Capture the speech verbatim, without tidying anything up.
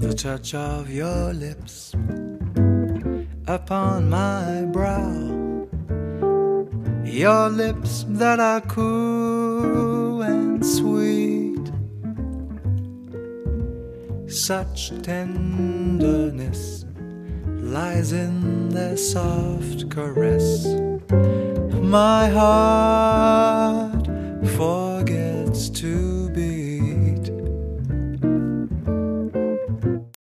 the touch of your lips upon my brow, your lips that are cool and sweet, such tenderness lies in their soft caress. My heart forgets to